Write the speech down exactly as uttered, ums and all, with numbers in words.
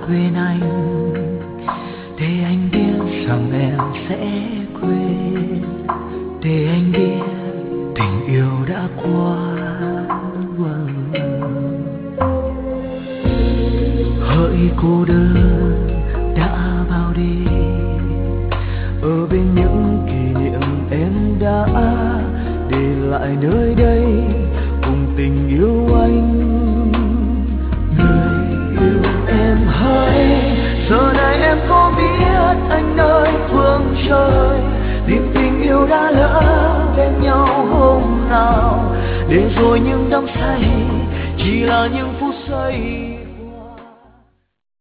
quên anh, để anh biết rằng em sẽ quên, để anh biết tình yêu đã qua. Hỡi cô đơn đã bao đi, ở bên những kỷ niệm em đã để lại nơi đây cùng tình yêu anh. Người yêu em hỡi, giờ này em có biết anh nơi phương trời tìm tình yêu đã lỡ bên nhau hôm nào, để rồi những đắm say chỉ là những phút giây.